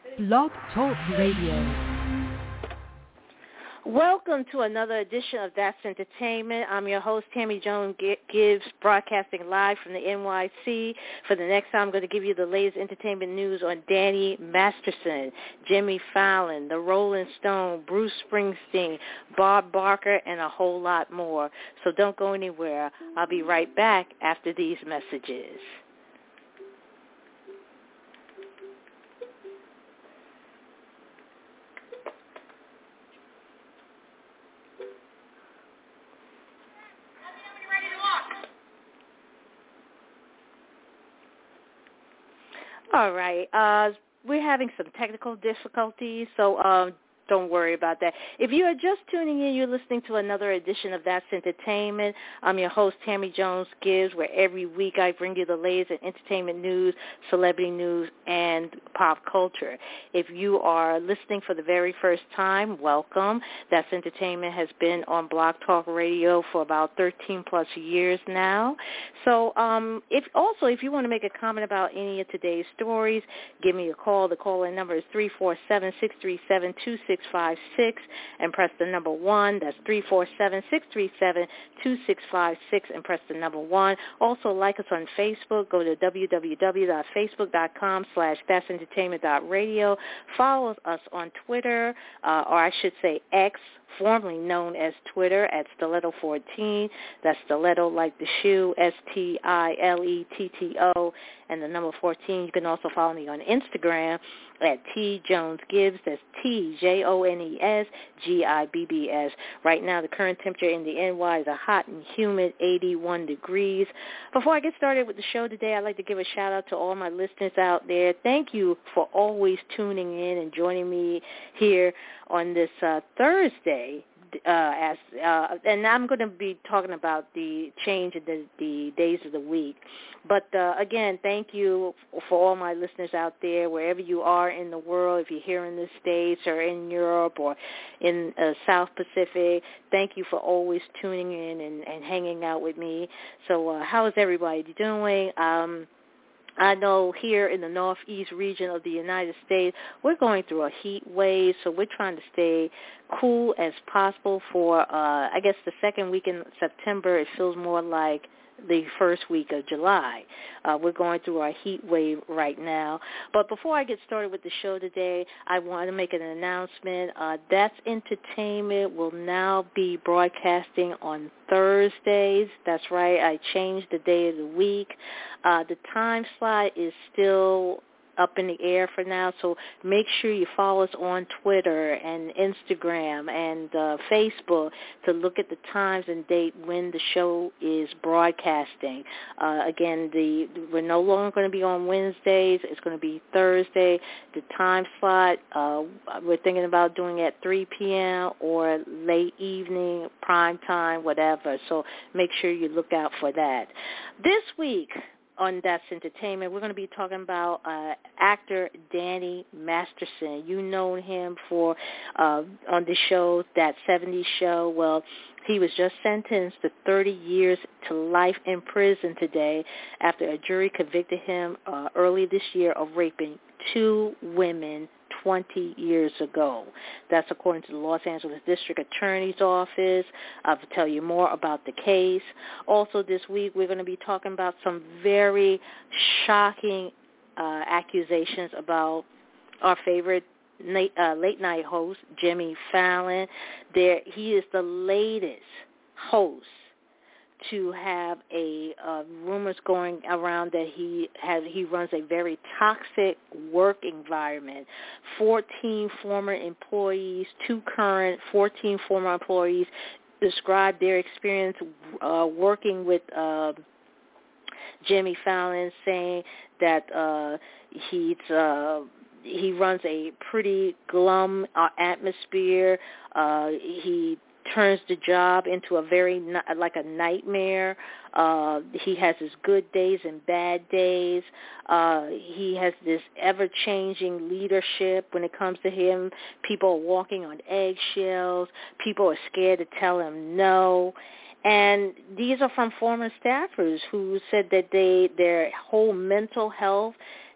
Blog Talk Radio. Welcome to another edition of That's Entertainment. I'm your host, Tammy Jones Gibbs, broadcasting live from the NYC. For the next time, I'm going to give you the latest entertainment news on Danny Masterson, Jimmy Fallon, The Rolling Stone, Bruce Springsteen, Bob Barker, and a whole lot more. So don't go anywhere. I'll be right back after these messages. All right. We're having some technical difficulties, so don't worry about that. If you are just tuning in, you're listening to another edition of That's Entertainment. I'm your host, Tammy Jones Gibbs, where every week I bring you the latest in entertainment news, celebrity news, and pop culture. If you are listening for the very first time, welcome. That's Entertainment has been on Blog Talk Radio for about 13-plus years now. So if you want to make a comment about any of today's stories, give me a call. The call-in number is 347-637-2656 and press the number 1. That's 347-637-2656 and press the number 1. Also, like us on Facebook. Go to www.facebook.com/that'sentertainment.radio. Follow us on Twitter, or I should say X, formerly known as Twitter, at Stiletto14. That's Stiletto like the shoe, STILETTO, and the number 14. You can also follow me on Instagram at T Jones Gibbs. That's TJONESGIBBS. Right now, the current temperature in the NY is a hot and humid 81 degrees. Before I get started with the show today, I'd like to give a shout-out to all my listeners out there. Thank you for always tuning in and joining me here on this Thursday. And I'm going to be talking about the change in the days of the week. But, again, thank you for all my listeners out there, wherever you are in the world, if you're here in the States or in Europe or in South Pacific. Thank you for always tuning in and hanging out with me. So how is everybody doing? I know here in the northeast region of the United States, we're going through a heat wave, so we're trying to stay cool as possible for, I guess, the second week in September. It feels more like the first week of July. We're going through our heat wave right now. But before I get started with the show today, I want to make an announcement. That's Entertainment will now be broadcasting on Thursdays. That's right. I changed the day of the week. The time slot is still up in the air for now, so make sure you follow us on Twitter and Instagram and Facebook to look at the times and date when the show is broadcasting. Again, we're no longer going to be on Wednesdays. It's going to be Thursday. The time slot, we're thinking about doing at 3 p.m. or late evening, prime time, whatever. So make sure you look out for that. This week on That's Entertainment, we're going to be talking about actor Danny Masterson. You know him for on the show, That 70s Show. Well, he was just sentenced to 30 years to life in prison today after a jury convicted him early this year of raping 2 women 20 years ago. That's according to the Los Angeles District Attorney's Office. I'll tell you more about the case. Also this week, we're going to be talking about some very shocking accusations about our favorite late-night host, Jimmy Fallon. He is the latest host to have rumors going around that he runs a very toxic work environment. 14 former employees, 2 current, 14 former employees described their experience working with Jimmy Fallon, saying that he runs a pretty glum atmosphere. He turns the job into a very like a nightmare. He has his good days and bad days. He has this ever-changing leadership when it comes to him. People are walking on eggshells. People are scared to tell him no. And these are from former staffers who said that their whole mental health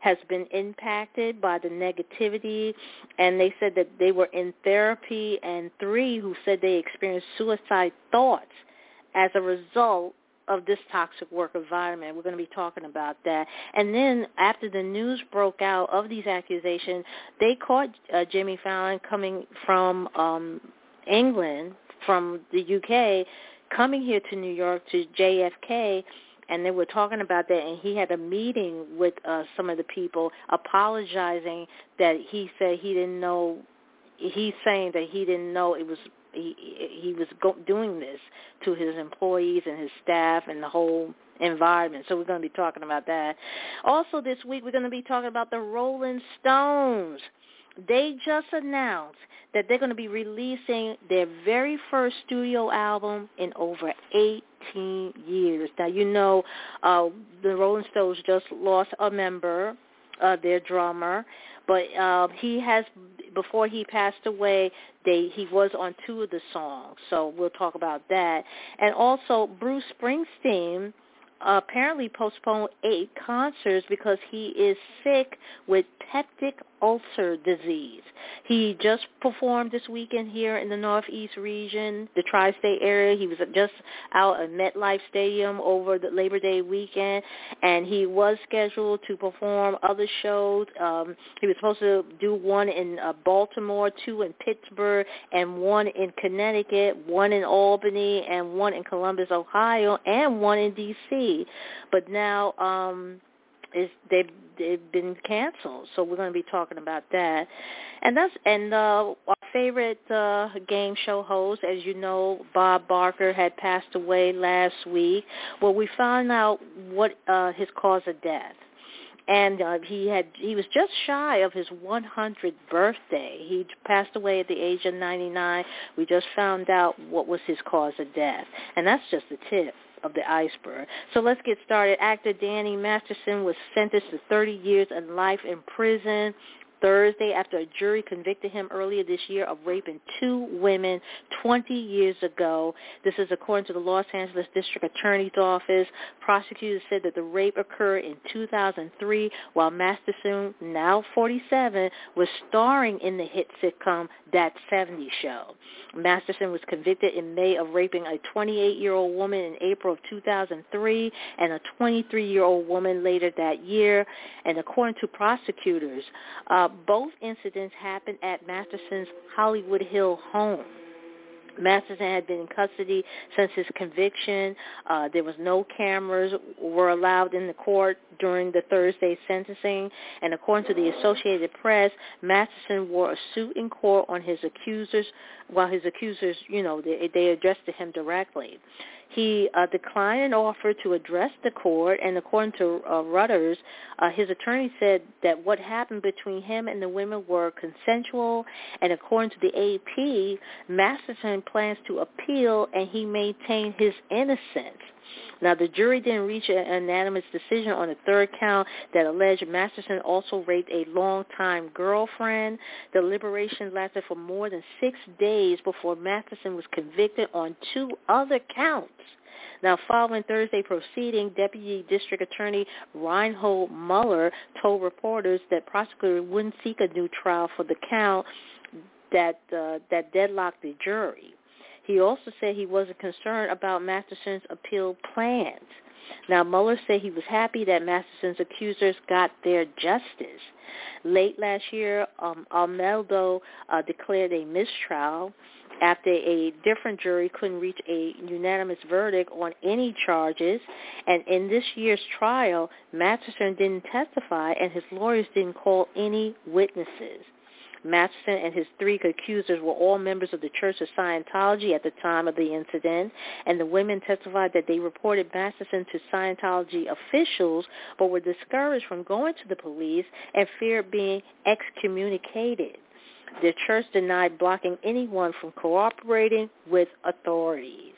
has been impacted by the negativity, and they said that they were in therapy, and 3 who said they experienced suicide thoughts as a result of this toxic work environment. We're going to be talking about that. And then after the news broke out of these accusations, they caught Jimmy Fallon coming from England, from the UK, coming here to New York to JFK, and they were talking about that, and he had a meeting with some of the people apologizing that he said he didn't know. He's saying that he didn't know it was he was doing this to his employees and his staff and the whole environment. So we're going to be talking about that. Also this week we're going to be talking about the Rolling Stones. They just announced that they're going to be releasing their very first studio album in over 18 years. Now, you know, the Rolling Stones just lost a member, their drummer, but he has, before he passed away, he was on 2 of the songs, so we'll talk about that. And also, Bruce Springsteen apparently postponed 8 concerts because he is sick with peptic ulcer disease. He just performed this weekend here in the Northeast region, the tri-state area. He was just out at MetLife Stadium over the Labor Day weekend, and he was scheduled to perform other shows. He was supposed to do 1 in Baltimore, 2 in Pittsburgh, and 1 in Connecticut, 1 in Albany, and 1 in Columbus, Ohio, and 1 in D.C. But now they've been canceled, so we're going to be talking about that. And our favorite game show host, as you know, Bob Barker, had passed away last week. Well, we found out what his cause of death. And he was just shy of his 100th birthday. He passed away at the age of 99. We just found out what was his cause of death. And that's just the tip of the iceberg. So let's get started. Actor Danny Masterson was sentenced to 30 years and life in prison Thursday after a jury convicted him earlier this year of raping 2 women 20 years ago. This is according to the Los Angeles District Attorney's Office. Prosecutors said that the rape occurred in 2003 while Masterson, now 47, was starring in the hit sitcom That 70s Show. Masterson was convicted in May of raping a 28-year-old woman in April of 2003 and a 23-year-old woman later that year. And according to prosecutors, both incidents happened at Masterson's Hollywood Hill home. Masterson had been in custody since his conviction. There was no cameras were allowed in the court during the Thursday sentencing. And according to the Associated Press, Masterson wore a suit in court on his accusers, while his accusers, they addressed to him directly. He declined an offer to address the court, and according to Reuters, his attorney said that what happened between him and the women were consensual, and according to the AP, Masterson plans to appeal, and he maintained his innocence. Now, the jury didn't reach an unanimous decision on the third count that alleged Masterson also raped a longtime girlfriend. The deliberation lasted for more than 6 days before Masterson was convicted on 2 other counts. Now, following Thursday proceeding, Deputy District Attorney Reinhold Mueller told reporters that prosecutors wouldn't seek a new trial for the count that deadlocked the jury. He also said he wasn't concerned about Masterson's appeal plans. Now, Mueller said he was happy that Masterson's accusers got their justice. Late last year, Almeldo declared a mistrial after a different jury couldn't reach a unanimous verdict on any charges. And in this year's trial, Masterson didn't testify, and his lawyers didn't call any witnesses. Masterson and his 3 accusers were all members of the Church of Scientology at the time of the incident, and the women testified that they reported Masterson to Scientology officials but were discouraged from going to the police and feared being excommunicated. The church denied blocking anyone from cooperating with authorities.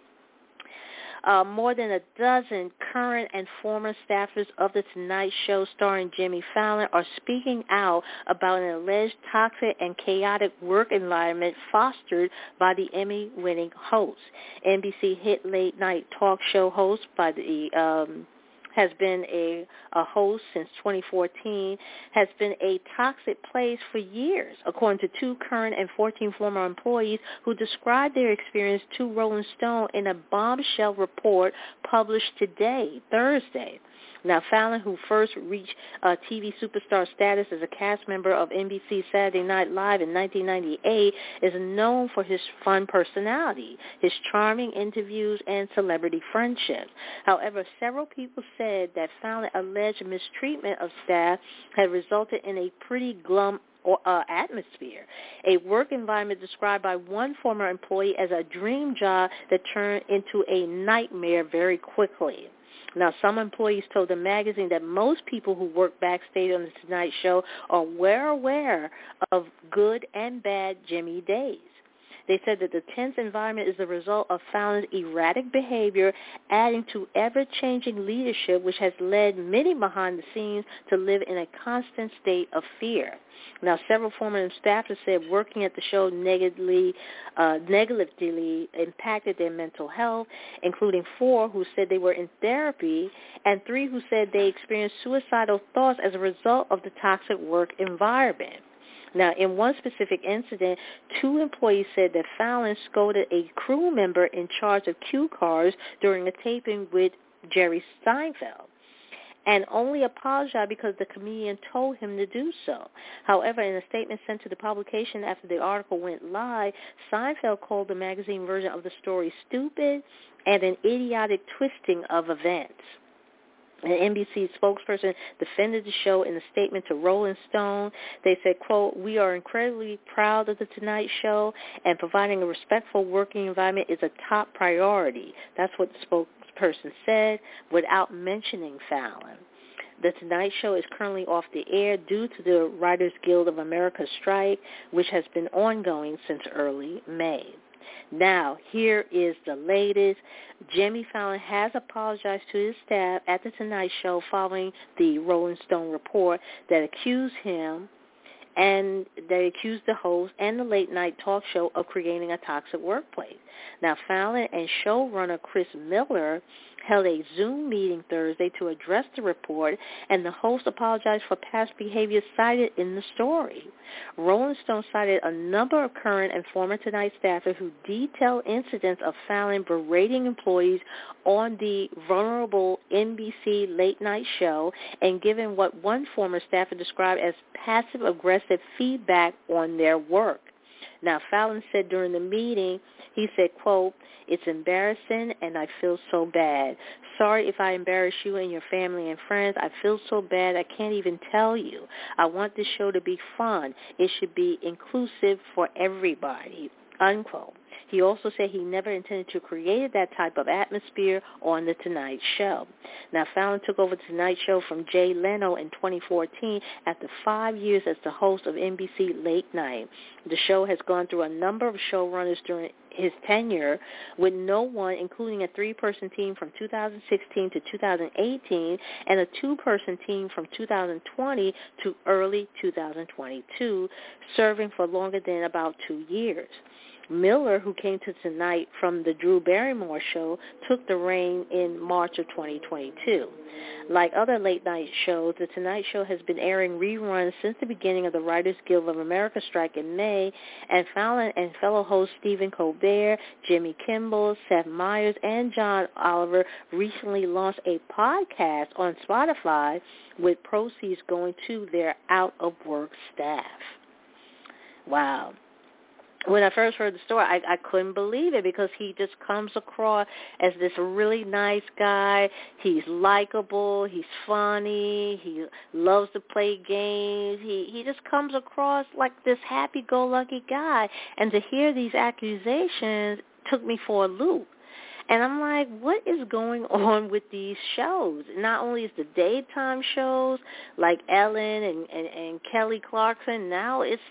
More than a dozen current and former staffers of The Tonight Show starring Jimmy Fallon are speaking out about an alleged toxic and chaotic work environment fostered by the Emmy-winning host. NBC hit late-night talk show host by the has been a host since 2014, has been a toxic place for years, according to 2 current and 14 former employees who described their experience to Rolling Stone in a bombshell report published today, Thursday. Now, Fallon, who first reached TV superstar status as a cast member of NBC's Saturday Night Live in 1998, is known for his fun personality, his charming interviews, and celebrity friendships. However, several people said that Fallon's alleged mistreatment of staff had resulted in a pretty glum atmosphere, a work environment described by one former employee as a dream job that turned into a nightmare very quickly. Now, some employees told the magazine that most people who work backstage on The Tonight Show are well aware of good and bad Jimmy days. They said that the tense environment is the result of Fallon's erratic behavior, adding to ever-changing leadership, which has led many behind the scenes to live in a constant state of fear. Now, several former staffers said working at the show negatively impacted their mental health, including 4 who said they were in therapy and 3 who said they experienced suicidal thoughts as a result of the toxic work environment. Now, in one specific incident, 2 employees said that Fallon scolded a crew member in charge of cue cards during a taping with Jerry Seinfeld, and only apologized because the comedian told him to do so. However, in a statement sent to the publication after the article went live, Seinfeld called the magazine version of the story stupid and an idiotic twisting of events. An NBC spokesperson defended the show in a statement to Rolling Stone. They said, quote, "We are incredibly proud of The Tonight Show, and providing a respectful working environment is a top priority." That's what the spokesperson said, without mentioning Fallon. The Tonight Show is currently off the air due to the Writers Guild of America strike, which has been ongoing since early May. Now, here is the latest. Jimmy Fallon has apologized to his staff at The Tonight Show following the Rolling Stone report that accused him and they accused the host and the late-night talk show of creating a toxic workplace. Now, Fallon and showrunner Chris Miller held a Zoom meeting Thursday to address the report, and the host apologized for past behavior cited in the story. Rolling Stone cited a number of current and former Tonight staffers who detailed incidents of Fallon berating employees on the vulnerable NBC late-night show and giving what one former staffer described as passive-aggressive feedback on their work. Now, Fallon said during the meeting, he said, quote, "It's embarrassing and I feel so bad. Sorry if I embarrass you and your family and friends. I feel so bad I can't even tell you. I want this show to be fun. It should be inclusive for everybody," unquote. He also said he never intended to create that type of atmosphere on The Tonight Show. Now, Fallon took over The Tonight Show from Jay Leno in 2014 after 5 years as the host of NBC Late Night. The show has gone through a number of showrunners during his tenure, with no one, including a 3-person team from 2016 to 2018 and a 2-person team from 2020 to early 2022, serving for longer than about 2 years. Miller, who came to Tonight from the Drew Barrymore show, took the reign in March of 2022. Like other late-night shows, The Tonight Show has been airing reruns since the beginning of the Writers Guild of America strike in May, and Fallon and fellow hosts Stephen Colbert, Jimmy Kimmel, Seth Meyers, and John Oliver recently launched a podcast on Spotify with proceeds going to their out-of-work staff. Wow. When I first heard the story, I couldn't believe it because he just comes across as this really nice guy. He's likable. He's funny. He loves to play games. He just comes across like this happy-go-lucky guy. And to hear these accusations took me for a loop. And I'm like, what is going on with these shows? Not only is the daytime shows like Ellen and Kelly Clarkson, now it's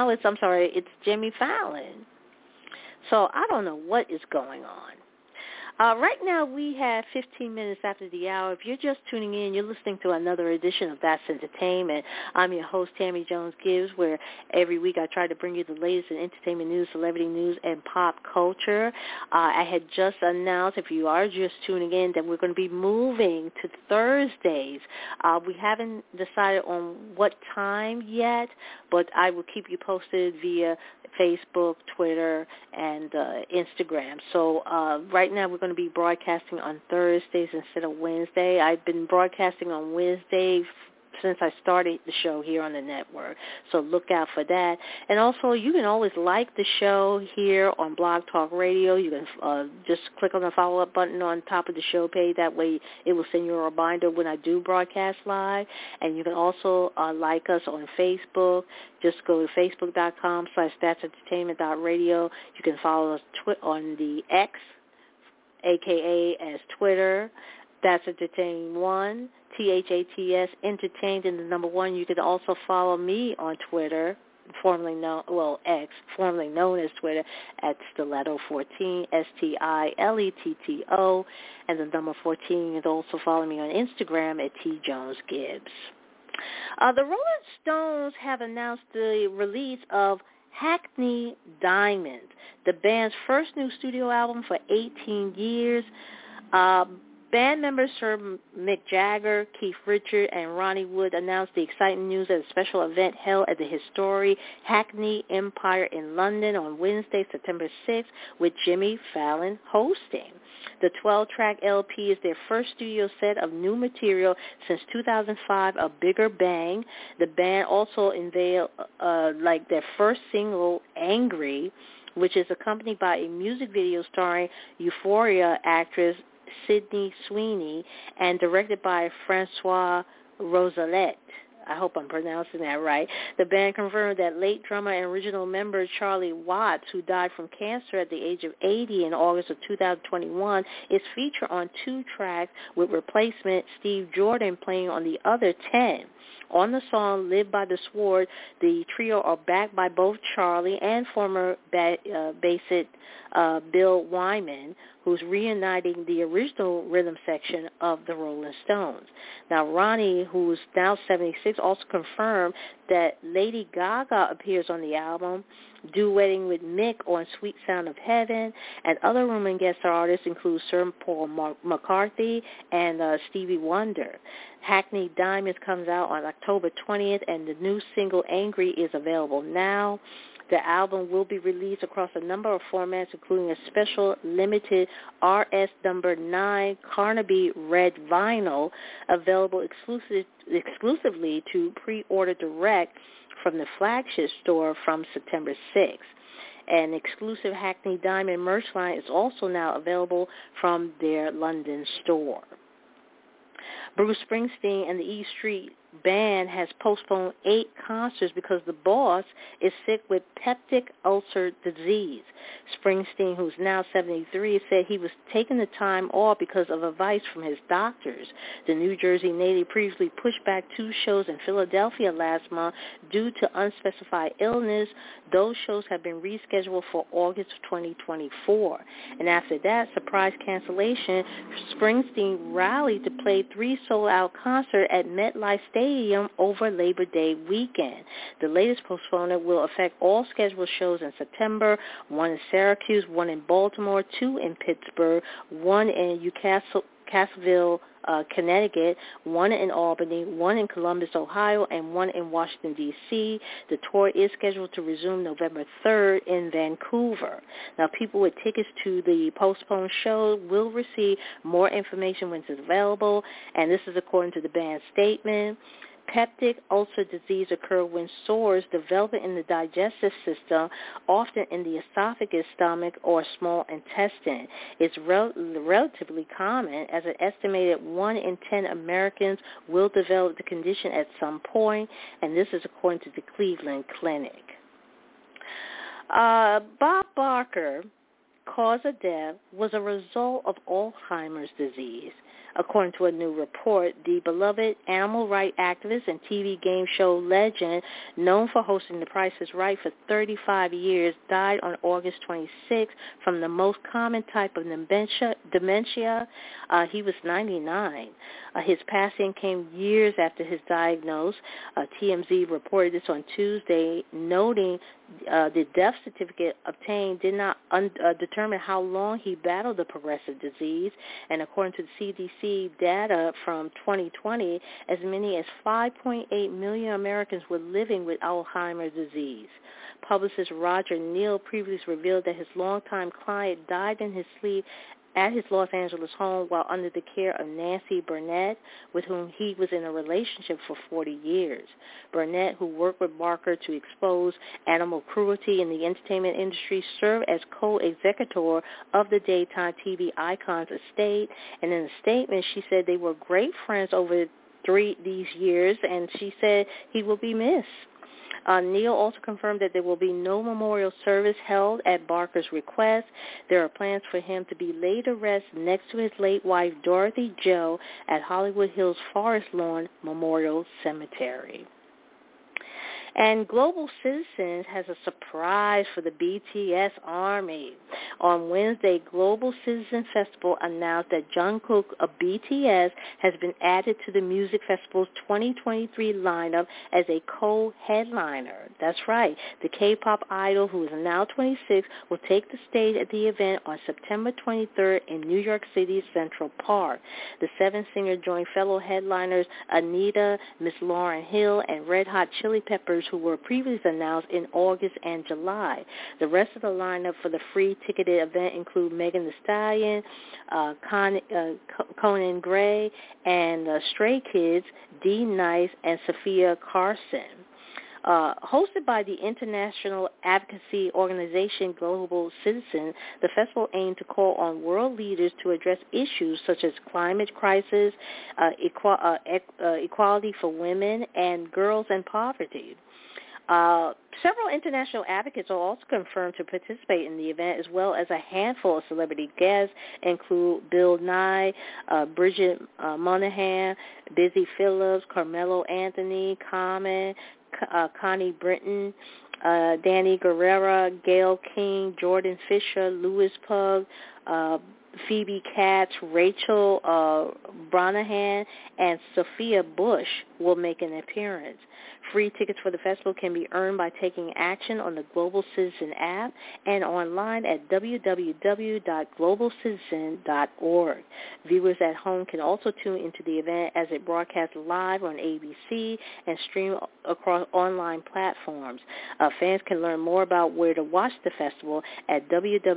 Jimmy Fallon. So I don't know what is going on. Right now we have 15 minutes after the hour. If you're just tuning in, you're listening to another edition of That's Entertainment. I'm your host, Tammy Jones-Gibbs, where every week I try to bring you the latest in entertainment news, celebrity news, and pop culture. I had just announced, if you are just tuning in, that we're going to be moving to Thursdays. We haven't decided on what time yet, but I will keep you posted via Facebook, Twitter, and Instagram. So right now we're going to be broadcasting on Thursdays instead of Wednesday. I've been broadcasting on Wednesday since I started the show here on the network, so look out for that. And also, you can always like the show here on Blog Talk Radio. You can just click on the follow-up button on top of the show page. That way it will send you a reminder when I do broadcast live. And you can also like us on Facebook. Just go to facebook.com/thatsentertainment.radio. You can follow us on the X, a.k.a. as Twitter. That's Entertain1, THATS, Entertained, and the number 1. You can also follow me on Twitter, X, formerly known as Twitter, at Stiletto14, STILETTO, and the number 14. You can also follow me on Instagram at TJonesGibbs. The Rolling Stones have announced the release of Hackney Diamond, the band's first new studio album for 18 years. Band members Sir Mick Jagger, Keith Richards, and Ronnie Wood announced the exciting news at a special event held at the historic Hackney Empire in London on Wednesday, September 6th, with Jimmy Fallon hosting. The 12-track LP is their first studio set of new material since 2005, A Bigger Bang. The band also unveiled their first single, Angry, which is accompanied by a music video starring Euphoria actress Sydney Sweeney and directed by Francois Roselette. I hope I'm pronouncing that right. The band confirmed that late drummer and original member Charlie Watts, who died from cancer at the age of 80 in August of 2021, is featured on 2 tracks, with replacement Steve Jordan playing on the other 10. On the song Live by the Sword, the trio are backed by both Charlie and former bassist Bill Wyman, who's reuniting the original rhythm section of the Rolling Stones. Now, Ronnie, who's now 76, also confirmed that Lady Gaga appears on the album, duetting with Mick on Sweet Sound of Heaven, and other rumored guest artists include Sir Paul McCartney and Stevie Wonder. Hackney Diamonds comes out on October 20th, and the new single, Angry, is available now. The album will be released across a number of formats, including a special limited RS number 9 Carnaby Red vinyl, available exclusively to pre-order direct from the flagship store from September 6th. An exclusive Hackney Diamond merch line is also now available from their London store. Bruce Springsteen and the E Street Band has postponed 8 concerts because the boss is sick with peptic ulcer disease. Springsteen, who's now 73, said he was taking the time off because of advice from his doctors. The New Jersey native previously pushed back 2 shows in Philadelphia last month due to unspecified illness. Those shows have been rescheduled for August of 2024. And after that surprise cancellation, Springsteen rallied to play 3 sold-out concerts at MetLife Stadium over Labor Day weekend. The latest postponement will affect all scheduled shows in September, 1 in Syracuse, 1 in Baltimore, 2 in Pittsburgh, 1 in Castleville, Connecticut, 1 in Albany, 1 in Columbus, Ohio, and 1 in Washington, D.C. The tour is scheduled to resume November 3rd in Vancouver. Now, people with tickets to the postponed show will receive more information when it's available, and this is according to the band's statement. Peptic ulcer disease occurs when sores develop in the digestive system, often in the esophagus, stomach, or small intestine. It's relatively common, as an estimated 1 in 10 Americans will develop the condition at some point, and this is according to the Cleveland Clinic. Bob Barker, cause of death was a result of Alzheimer's disease. According to a new report, the beloved animal rights activist and TV game show legend, known for hosting The Price is Right for 35 years, died on August 26 from the most common type of dementia. He was 99. His passing came years after his diagnosis. TMZ reported this on Tuesday, noting the death certificate obtained did not determine how long he battled the progressive disease. And according to the CDC data from 2020, as many as 5.8 million Americans were living with Alzheimer's disease. Publicist Roger Neal previously revealed that his longtime client died in his sleep at his Los Angeles home while under the care of Nancy Burnett, with whom he was in a relationship for 40 years. Burnett, who worked with Barker to expose animal cruelty in the entertainment industry, served as co-executor of the daytime TV icon's estate. And in a statement, she said they were great friends over these years, and she said he will be missed. Neal also confirmed that there will be no memorial service held at Barker's request. There are plans for him to be laid to rest next to his late wife, Dorothy Jo, at Hollywood Hills Forest Lawn Memorial Cemetery. And Global Citizens has a surprise for the BTS Army. On Wednesday, Global Citizen Festival announced that Jungkook of BTS has been added to the music festival's 2023 lineup as a co-headliner. That's right. The K-pop idol, who is now 26, will take the stage at the event on September 23rd in New York City's Central Park. The seventh singer joined fellow headliners Anita, Miss Lauryn Hill, and Red Hot Chili Peppers, who were previously announced in August and July. The rest of the lineup for the free ticketed event include Megan Thee Stallion, Conan Gray, and Stray Kids, D Nice, and Sophia Carson. Hosted by the international advocacy organization Global Citizen, the festival aimed to call on world leaders to address issues such as climate crisis, equality for women, and girls and poverty. Several international advocates are also confirmed to participate in the event, as well as a handful of celebrity guests, include Bill Nye, Bridget Moynahan, Busy Phillips, Carmelo Anthony, Common, Connie Britton, Danny Guerrero, Gayle King, Jordan Fisher, Louis Pug, Phoebe Katz, Rachel Brosnahan, and Sophia Bush will make an appearance. Free tickets for the festival can be earned by taking action on the Global Citizen app and online at www.globalcitizen.org. Viewers at home can also tune into the event as it broadcasts live on ABC and stream across online platforms. Fans can learn more about where to watch the festival at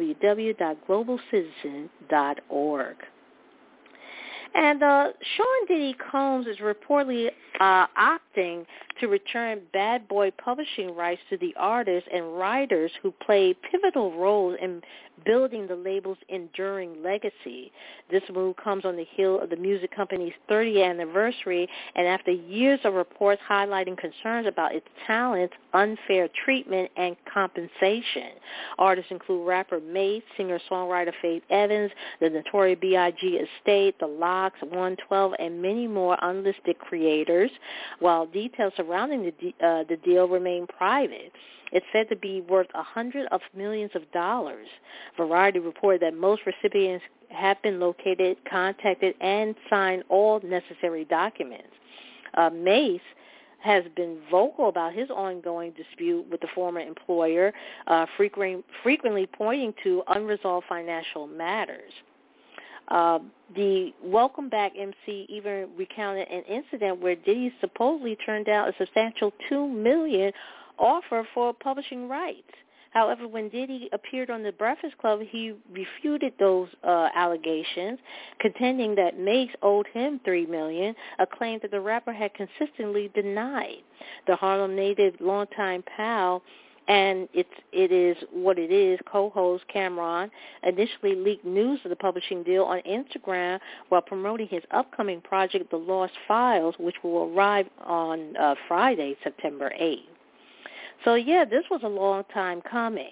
www.globalcitizen.org. And Sean Diddy Combs is reportedly opting to return Bad Boy publishing rights to the artists and writers who played pivotal roles in building the label's enduring legacy. This move comes on the heel of the music company's 30th anniversary and after years of reports highlighting concerns about its talent's unfair treatment and compensation. Artists include rapper Mase, singer-songwriter Faith Evans, the Notorious B.I.G. estate, The Lox, 112, and many more unlisted creators, while details surrounding the deal remain private. It's said to be worth hundreds of millions of dollars. Variety reported that most recipients have been located, contacted, and signed all necessary documents. Mase has been vocal about his ongoing dispute with the former employer, frequently pointing to unresolved financial matters. The Welcome Back MC even recounted an incident where Diddy supposedly turned down a substantial $2 million offer for publishing rights. However, when Diddy appeared on The Breakfast Club, he refuted those allegations, contending that Mase owed him $3 million, a claim that the rapper had consistently denied. The Harlem native longtime pal and it is what it is, co-host Cameron initially leaked news of the publishing deal on Instagram while promoting his upcoming project, The Lost Files, which will arrive on Friday, September 8th. So, yeah, this was a long time coming.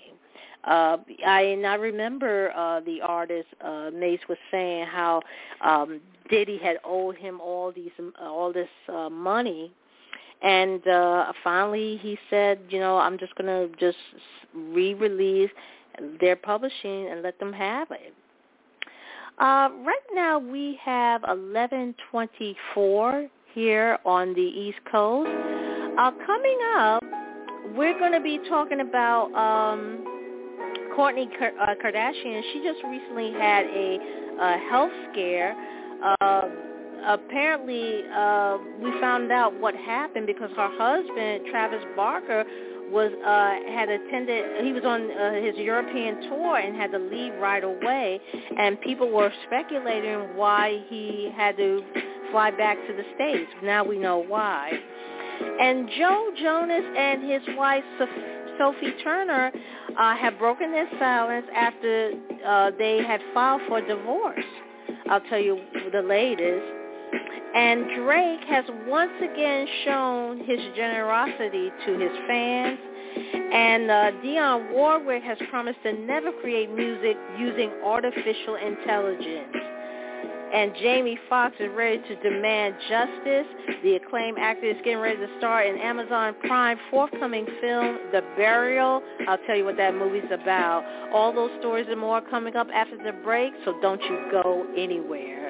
I remember the artist Mase was saying how Diddy had owed him all this money. And finally he said, I'm just going to just re-release their publishing and let them have it. Right now we have 11:24 here on the East Coast. Coming up, we're going to be talking about Kourtney Kardashian. She just recently had a health scare. Apparently, we found out what happened because her husband, Travis Barker, had attended. He was on his European tour and had to leave right away, and people were speculating why he had to fly back to the States. Now we know why. And Joe Jonas and his wife Sophie Turner have broken their silence after they had filed for divorce. I'll tell you the latest. And Drake has once again shown his generosity to his fans. And Dionne Warwick has promised to never create music using artificial intelligence. And Jamie Foxx is ready to demand justice. The acclaimed actor is getting ready to star in Amazon Prime forthcoming film, The Burial. I'll tell you what that movie's about. All those stories and more coming up after the break, so don't you go anywhere.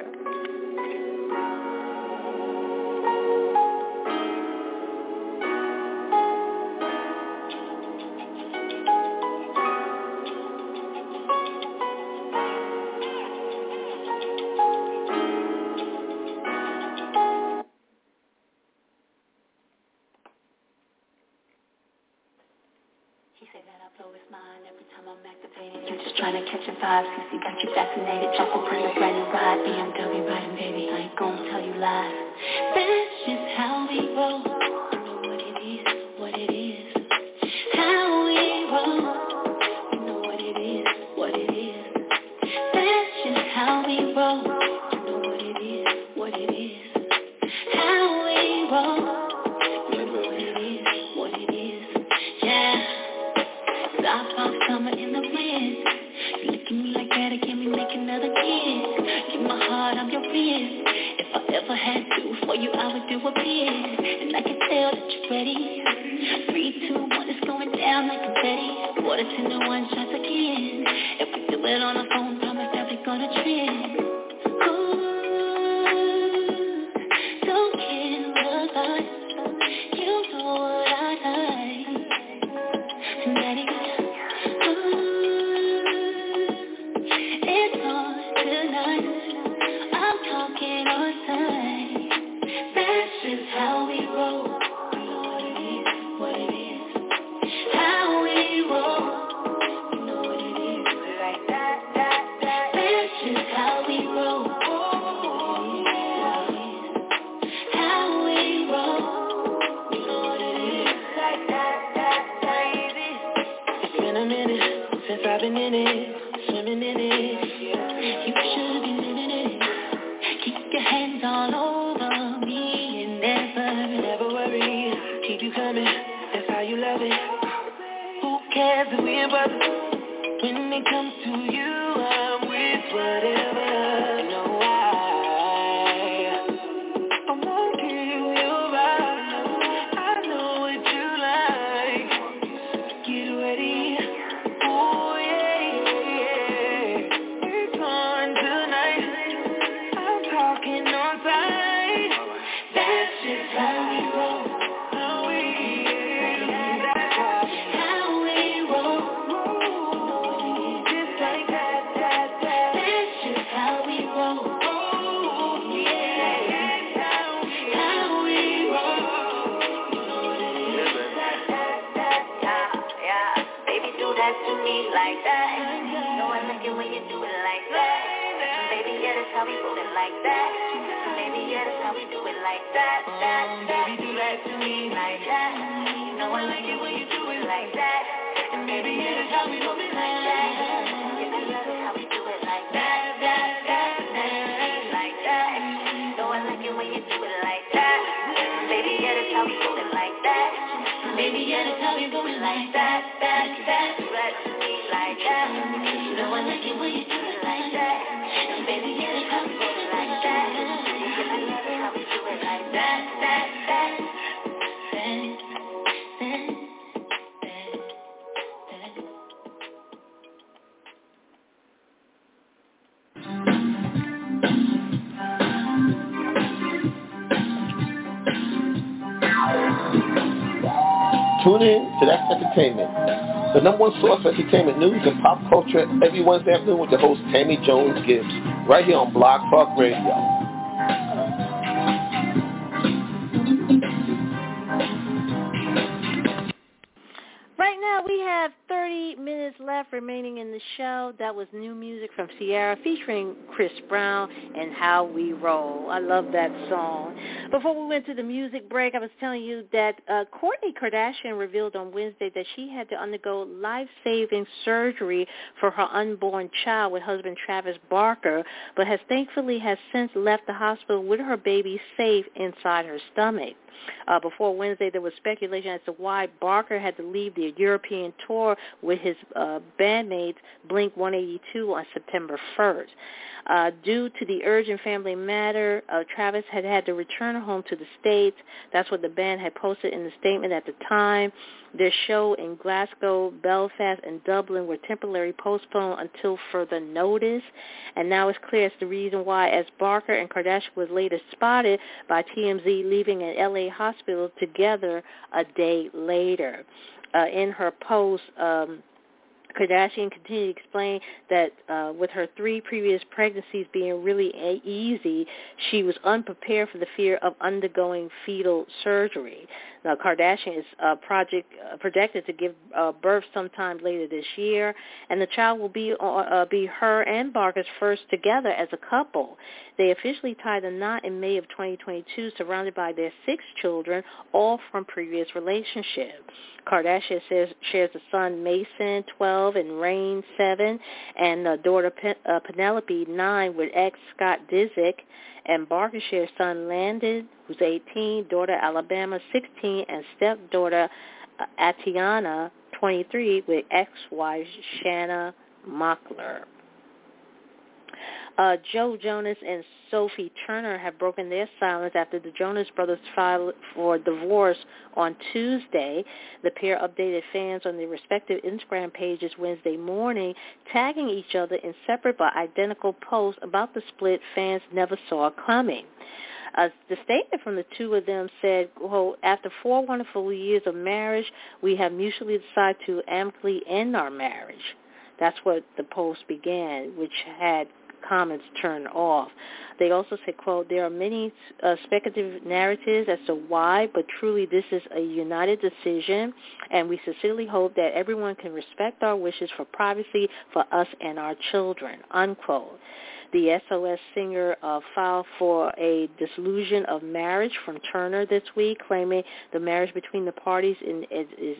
Trying to catch a vibe, CC got you fascinated. Jump up on the brand new ride, BMW riding, baby. I ain't gonna tell you lies. That's just how we roll. You know what it is, what it is. How we roll. You know what it is, what it is. That's just how we roll. You know what it is, what it is. How we roll. You know what it is, what it is. Yeah. Stop off summer in the wind. You look at me like that, it can we make another kiss. Give my heart, I'm your wrist. If I ever had to, for you I would do a bit. And I can tell that you're ready. 3, 2, 1, it's going down like confetti. Quarter to no one, shots again. If we do it on the phone, promise that we're gonna trend. Ooh, don't kill the vibe. You know what I like. Tonight, it's on tonight. I'm talking on time. That's just how we roll. You know what it is, what it is. How we roll. You know what it is, like that. That's just how we roll. How we roll. You know what it is, like that, baby. It's been a minute since I've been in it, swimming in it. You should be living it. Keep your hands all over me and never worry. Keep you coming, that's how you love it. Who cares if we ain't brothers? When it comes to you, I'm with whatever. No, I won't give you right. I know what you like. Get ready. Oh yeah. It's on tonight. I'm talking on time. That's just how we roll. How we roll. Just like that. That's just how we roll. Oh yeah. How we roll. Yeah. Baby, do that to me like that. Know I like it when you do it like that. Baby, yeah, that's how we roll it like that. Baby, yeah, that's how we do it like that. Baby, do that to me like that. Know I like it when you do it like that. And baby, yeah, that's how we roll it like that. Baby, yeah, that's how we do it like that. Like that. Know I like it when you do it like that. Baby, yeah, that's how we roll it like that. Baby, yeah, that's how we roll it like that. Do that to me like that. Know I like it when you do it like that. Baby, yeah, that's how we roll it like that. Tune in to That's Entertainment, the number one source for entertainment news and pop culture every Wednesday afternoon with your host, Tammy Jones Gibbs, right here on Blog Talk Radio. Right now we have 30 minutes left remaining in the show. That was new music from Ciara featuring Chris Brown and How We Roll. I love that song. Before we went to the music break, I was telling you that Kourtney Kardashian revealed on Wednesday that she had to undergo life-saving surgery for her unborn child with husband Travis Barker, but thankfully has since left the hospital with her baby safe inside her stomach. Before Wednesday, there was speculation as to why Barker had to leave the European tour with his bandmates Blink-182 on September 1st. Due to the urgent family matter, Travis had to return home to the States. That's what the band had posted in the statement at the time. Their show in Glasgow, Belfast, and Dublin were temporarily postponed until further notice. And now it's clear as the reason why, as Barker and Kardashian was later spotted by TMZ leaving an L.A. hospital together a day later. In her post, Kardashian continued to explain that with her 3 previous pregnancies being really easy, she was unprepared for the fear of undergoing fetal surgery. Now, Kardashian is projected to give birth sometime later this year, and the child will be her and Barker's first together as a couple. They officially tied a knot in May of 2022, surrounded by their 6 children, all from previous relationships. Kardashian shares a son, Mason, 12, and Rain, 7, and daughter Penelope, 9, with ex Scott Disick. And Barker shares son, Landon, who's 18, daughter Alabama, 16, and stepdaughter Atiana, 23, with ex-wife Shanna Mockler. Joe Jonas and Sophie Turner have broken their silence after the Jonas Brothers filed for divorce on Tuesday. The pair updated fans on their respective Instagram pages Wednesday morning, tagging each other in separate but identical posts about the split fans never saw coming. The statement from the two of them said, quote, "After 4 wonderful years of marriage, we have mutually decided to amicably end our marriage." That's what the post began, which had comments turned off. They also said, quote, "There are many speculative narratives as to why, but truly this is a united decision, and we sincerely hope that everyone can respect our wishes for privacy for us and our children," unquote. The SOS singer filed for a dissolution of marriage from Turner this week, claiming the marriage between the parties is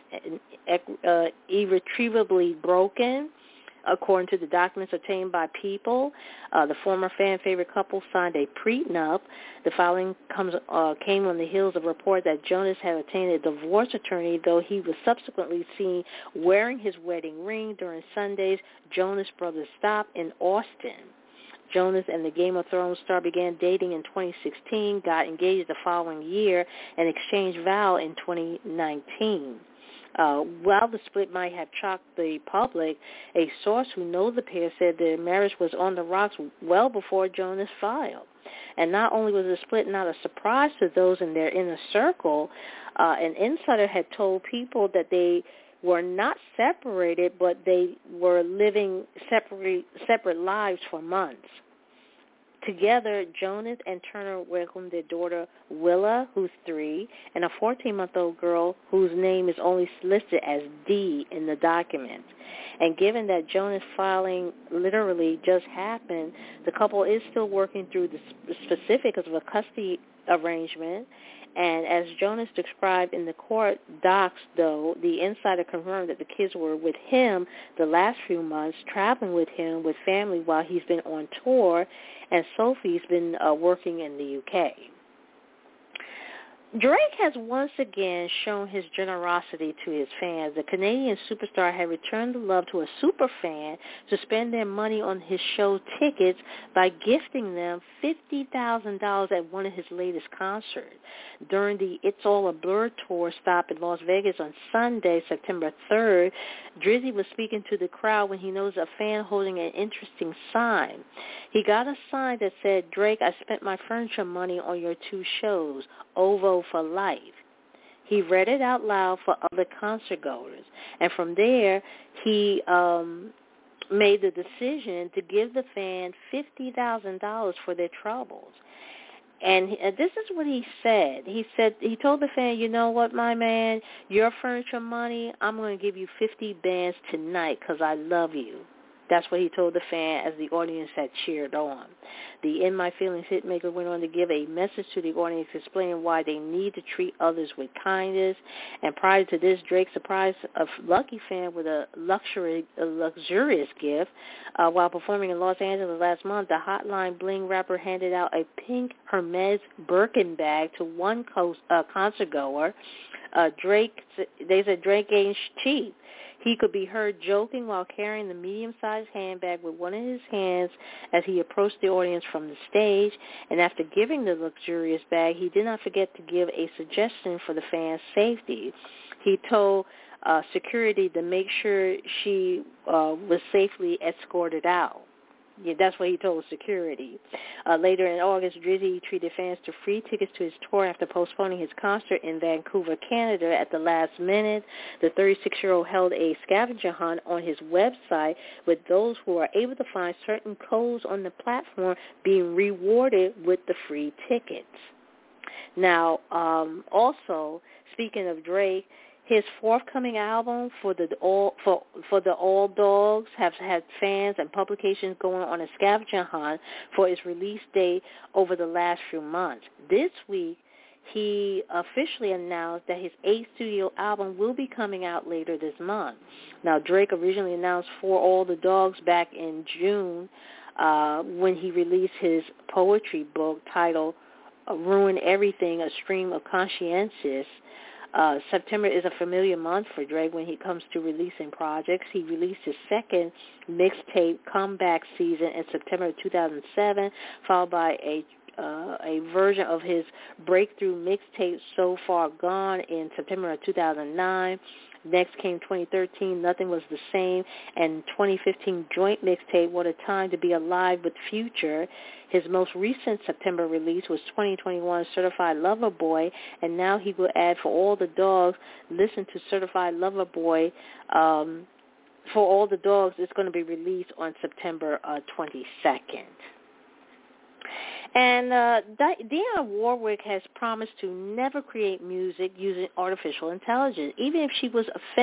irretrievably broken. According to the documents obtained by People, the former fan favorite couple signed a prenup. The filing came on the heels of a report that Jonas had obtained a divorce attorney, though he was subsequently seen wearing his wedding ring during Sunday's Jonas Brothers stop in Austin. Jonas and the Game of Thrones star began dating in 2016, got engaged the following year, and exchanged vows in 2019. While the split might have shocked the public, a source who knows the pair said their marriage was on the rocks well before Jonas filed. And not only was the split not a surprise to those in their inner circle, an insider had told People that they were not separated, but they were living separate lives for months. Together, Jonas and Turner welcomed their daughter Willa, who's 3, and a 14-month-old girl whose name is only listed as D in the documents. And given that Jonas' filing literally just happened, the couple is still working through the specifics of a custody arrangement. And as Jonas described in the court docs, though, the insider confirmed that the kids were with him the last few months, traveling with him with family while he's been on tour, and Sophie's been working in the UK. Drake has once again shown his generosity to his fans. The Canadian superstar had returned the love to a super fan to spend their money on his show tickets by gifting them $50,000 at one of his latest concerts. During the It's All a Blur tour stop in Las Vegas on Sunday, September 3rd, Drizzy was speaking to the crowd when he noticed a fan holding an interesting sign. He got a sign that said, "Drake, I spent my furniture money on your 2 shows, OVO for life." He read it out loud for other concert goers. And from there, he made the decision to give the fan $50,000 for their troubles. And this is what he said. He told the fan, you know what, my man, your furniture money, I'm going to give you 50 bands tonight because I love you. That's what he told the fan as the audience had cheered on. The In My Feelings hitmaker went on to give a message to the audience explaining why they need to treat others with kindness. And prior to this, Drake surprised a lucky fan with a luxurious gift. While performing in Los Angeles last month, the Hotline Bling rapper handed out a pink Hermes Birkin bag to one concert goer. They said Drake ain't cheap. He could be heard joking while carrying the medium-sized handbag with one in his hands as he approached the audience from the stage. And after giving the luxurious bag, he did not forget to give a suggestion for the fans' safety. He told security to make sure she was safely escorted out. Yeah, that's what he told security. Later in August, Drizzy treated fans to free tickets to his tour after postponing his concert in Vancouver, Canada at the last minute. The 36-year-old held a scavenger hunt on his website with those who are able to find certain codes on the platform being rewarded with the free tickets. Now, also, speaking of Drake, his forthcoming album for the All Dogs have had fans and publications going on a scavenger hunt for its release date over the last few months. This week, he officially announced that his 8th studio album will be coming out later this month. Now, Drake originally announced For All the Dogs back in June when he released his poetry book titled Ruin Everything, A Stream of Consciences. September is a familiar month for Drake when he comes to releasing projects. He released his second mixtape, Comeback Season, in September of 2007, followed by a version of his breakthrough mixtape, So Far Gone, in September of 2009. Next came 2013, Nothing Was the Same, and 2015 joint mixtape, What a Time to Be Alive with Future. His most recent September release was 2021 Certified Lover Boy, and now he will add For All the Dogs. Listen to Certified Lover Boy. For All the Dogs, it's going to be released on September 22nd. And Dionne Warwick has promised to never create music using artificial intelligence, even if she was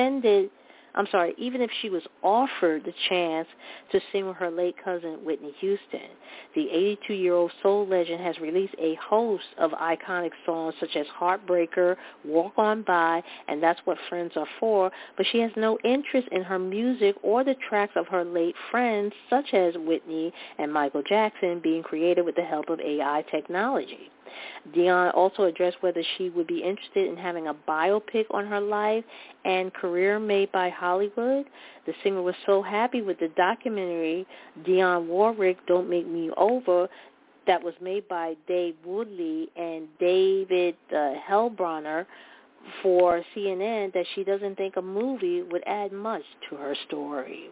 offered the chance to sing with her late cousin Whitney Houston. The 82-year-old soul legend has released a host of iconic songs such as Heartbreaker, Walk On By, and That's What Friends Are For, but she has no interest in her music or the tracks of her late friends such as Whitney and Michael Jackson being created with the help of AI technology. Dionne also addressed whether she would be interested in having a biopic on her life and career made by Hollywood. The singer was so happy with the documentary Dionne Warwick, Don't Make Me Over, that was made by Dave Woodley and David Hellbronner for CNN, that she doesn't think a movie would add much to her story.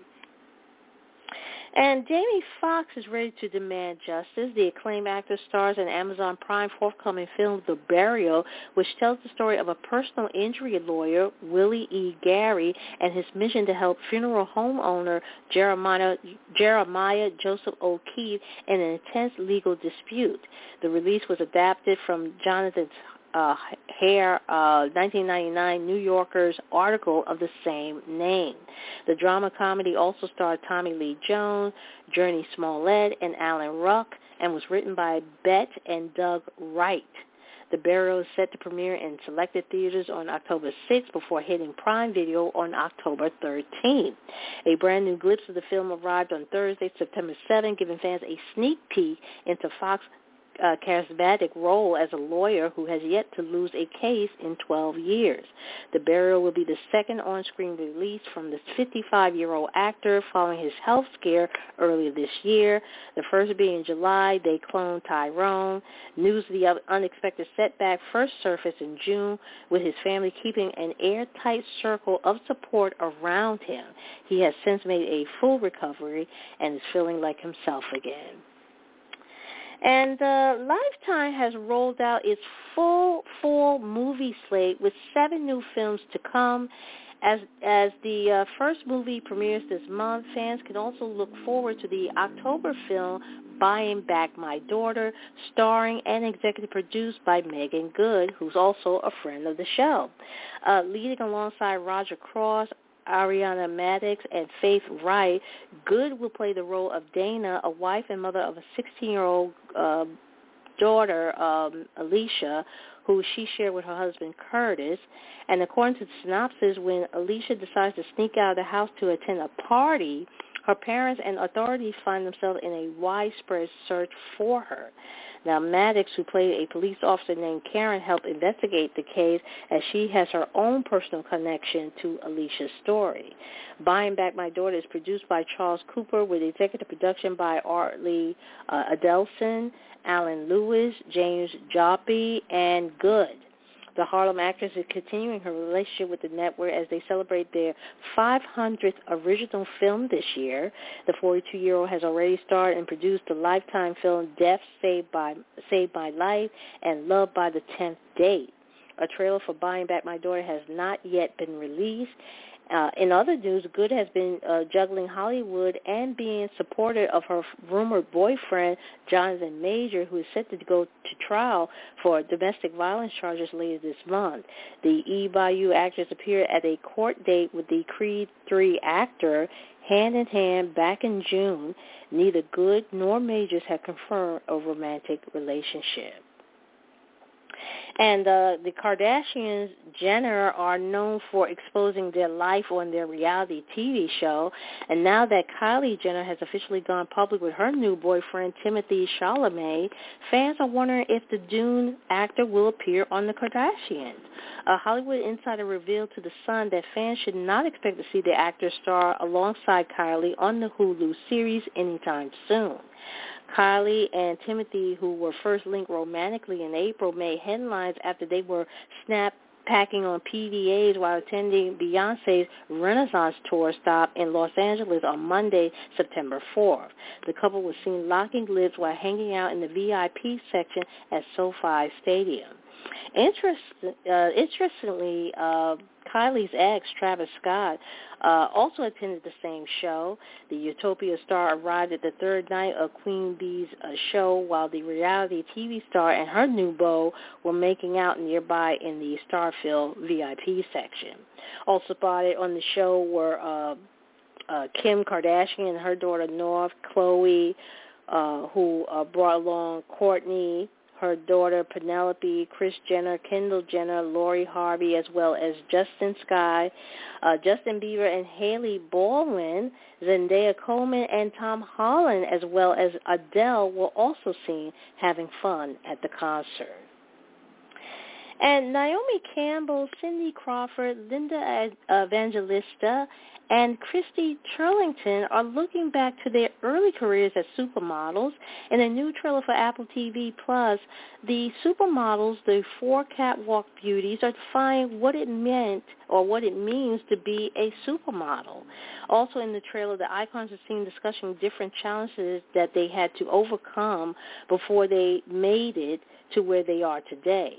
And Jamie Foxx is ready to demand justice. The acclaimed actor stars in Amazon Prime forthcoming film The Burial, which tells the story of a personal injury lawyer, Willie E. Gary, and his mission to help funeral home owner Jeremiah Joseph O'Keefe in an intense legal dispute. The release was adapted from Jonathan Hare, 1999 New Yorker's article of the same name. The drama comedy also starred Tommy Lee Jones, Jurnee Smollett, and Alan Ruck, and was written by Bette and Doug Wright. The Burial is set to premiere in selected theaters on October 6th before hitting Prime Video on October 13th. A brand new glimpse of the film arrived on Thursday, September 7th, giving fans a sneak peek into Fox's charismatic role as a lawyer who has yet to lose a case in 12 years. The Burial will be the second on-screen release from the 55-year-old actor following his health scare earlier this year. The first being in July, they cloned Tyrone. News of the unexpected setback first surfaced in June, with his family keeping an airtight circle of support around him. He has since made a full recovery and is feeling like himself again. And Lifetime has rolled out its full movie slate with 7 new films to come. As the first movie premieres this month, fans can also look forward to the October film Buying Back My Daughter, starring and executive produced by Megan Good, who's also a friend of the show. Leading alongside Roger Cross, Ariana Madix, and Faith Wright, Good will play the role of Dana, a wife and mother of a 16-year-old daughter, Alicia, who she shared with her husband, Curtis. And according to the synopsis, when Alicia decides to sneak out of the house to attend a party, her parents and authorities find themselves in a widespread search for her. Now, Maddox, who played a police officer named Karen, helped investigate the case as she has her own personal connection to Alicia's story. Buying Back My Daughter is produced by Charles Cooper with executive production by Artley Adelson, Alan Lewis, James Joppy, and Good. The Harlem actress is continuing her relationship with the network as they celebrate their 500th original film this year. The 42-year-old has already starred and produced the Lifetime film Death Saved My Life and Love by the 10th Date. A trailer for Buying Back My Daughter has not yet been released. In other news, Good has been juggling Hollywood and being supportive of her rumored boyfriend, Jonathan Major, who is set to go to trial for domestic violence charges later this month. The E-Bayou actress appeared at a court date with the Creed 3 actor hand in hand back in June. Neither Good nor Majors have confirmed a romantic relationship. And the Kardashians, Jenner, are known for exposing their life on their reality TV show. And now that Kylie Jenner has officially gone public with her new boyfriend, Timothy Chalamet, fans are wondering if the Dune actor will appear on the Kardashians. A Hollywood insider revealed to The Sun that fans should not expect to see the actor star alongside Kylie on the Hulu series anytime soon. Kylie and Timothy, who were first linked romantically in April, made headlines after they were snapped packing on PDAs while attending Beyonce's Renaissance tour stop in Los Angeles on Monday, September 4th. The couple was seen locking lips while hanging out in the VIP section at SoFi Stadium. Interestingly, Kylie's ex, Travis Scott, also attended the same show. The Utopia star arrived at the third night of Queen Bee's show while the reality TV star and her new beau were making out nearby in the star-filled VIP section. Also spotted on the show were Kim Kardashian and her daughter North, Khloe, who brought along Kourtney, her daughter Penelope, Kris Jenner, Kendall Jenner, Lori Harvey, as well as Justin Sky, Justin Bieber, and Haley Baldwin. Zendaya Coleman and Tom Holland, as well as Adele, were also seen having fun at the concert. And Naomi Campbell, Cindy Crawford, Linda Evangelista, and Christy Turlington are looking back to their early careers as supermodels. In a new trailer for Apple TV+, the supermodels, the 4 catwalk beauties, are defining what it meant or what it means to be a supermodel. Also in the trailer, the icons are seen discussing different challenges that they had to overcome before they made it to where they are today.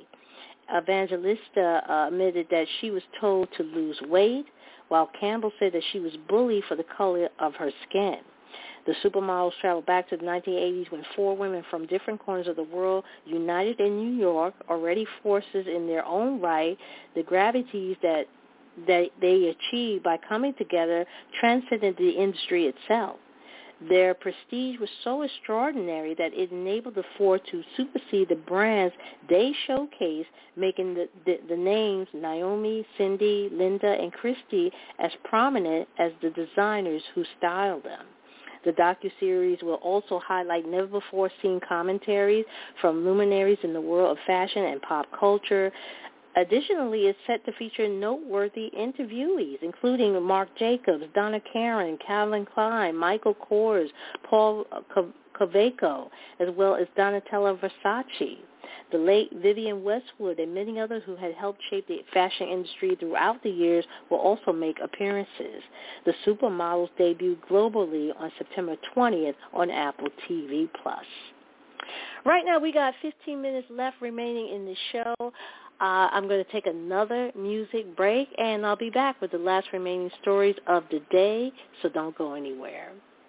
Evangelista admitted that she was told to lose weight, while Campbell said that she was bullied for the color of her skin. The supermodels traveled back to the 1980s when 4 women from different corners of the world united in New York, already forces in their own right. The gravities that they achieved by coming together transcended the industry itself. Their prestige was so extraordinary that it enabled the 4 to supersede the brands they showcased, making the names Naomi, Cindy, Linda, and Christy as prominent as the designers who styled them. The docuseries will also highlight never-before-seen commentaries from luminaries in the world of fashion and pop culture. Additionally, it's set to feature noteworthy interviewees, including Marc Jacobs, Donna Karan, Calvin Klein, Michael Kors, Paul Coveco, as well as Donatella Versace. The late Vivienne Westwood and many others who had helped shape the fashion industry throughout the years will also make appearances. The supermodels debut globally on September 20th on Apple TV+. Right now, we got 15 minutes left remaining in the show. I'm going to take another music break, and I'll be back with the last remaining stories of the day, so don't go anywhere.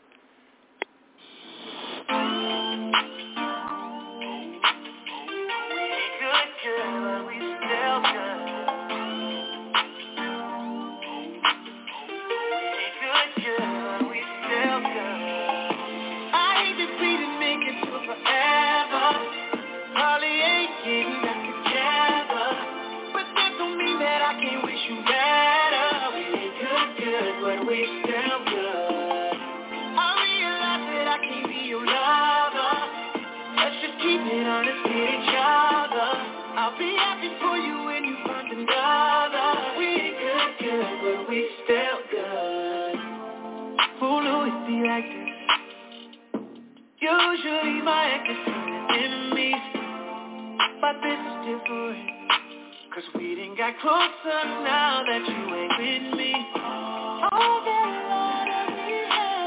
Usually my ex is enemies, but this is different, 'cause we done got closer now that you ain't with me. All that love that we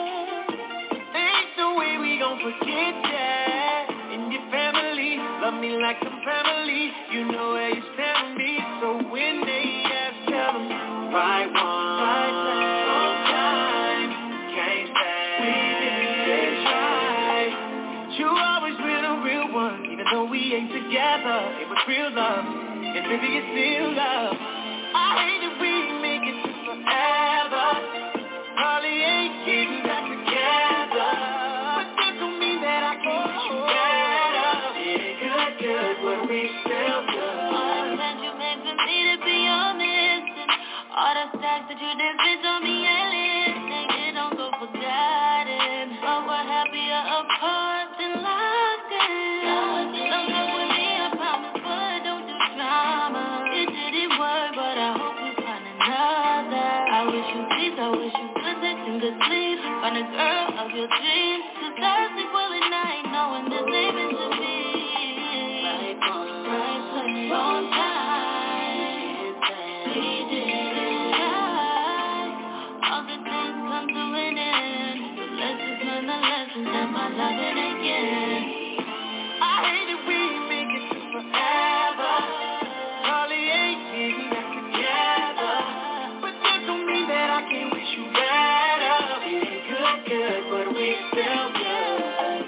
had, ain't no way we gon' forget that. And your family love me like some family, you know where you stand with me. So when they ask, tell them right one, right place, wrong time, can't stand. We didn't try. You always been a real one, even though we ain't together. It was real love, and maybe it's still love. I hate that we make it to forever. Probably ain't getting back together, but that don't mean that I can't wish you better. Yeah, good, but we still good. All the plans you made for me to be honest, and all the stacks that you did fit on me and listen, it don't go forgotten. But we're happier apart than locked in. Don't come with me, I promise, but don't do drama. It didn't work, but I hope you find another. I wish you peace, I wish you good sex and good sleep. Find a girl of your dreams, 'cause I sleep well at night knowing this ain't meant to be. Right place, wrong time. We didn't try. All the things come to an end, so let's just learn the lessons and my loving again. I hate that we make it to forever. Probably ain't getting back together, but that don't mean that I can't wish you better. We ain't good, but we still good.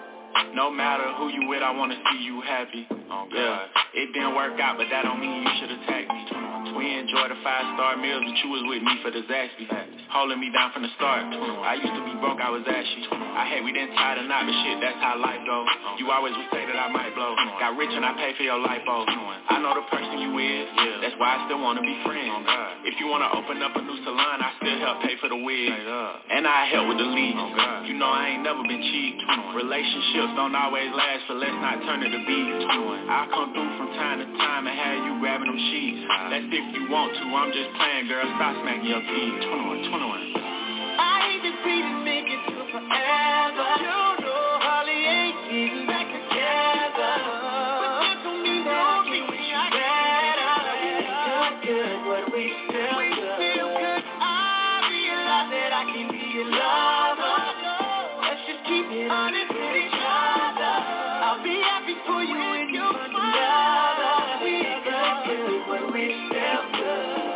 No matter who you with, I wanna see you happy. Oh God. Yeah. It didn't work out, but that don't mean you should attack me. We enjoyed the 5-star meals, but you was with me for disaster. Holding me down from the start. I used to be broke, I was ashy. I hate we didn't tie the knot, but shit, that's how life go. You always would say that I might blow. Got rich and I paid for your lipo. I know the person you is, that's why I still wanna be friends. If you wanna open up a new salon, I still help pay for the wig. And I help with the lease. You know I ain't never been cheap. Relationships don't always last, so let's not turn it to beef. I'll come through from time to time and have you grabbing them sheets. That's if you want to, I'm just playing, girl, stop smacking your teeth. 21. I hate that we didn't make it to forever. You know, Holly ain't getting back together, but that don't mean that I can't wish you better. Good, but we still good. I realize that I can be your lover. Let's just keep it honest with each other. I'll be happy for you when you find another. We good, but we still good.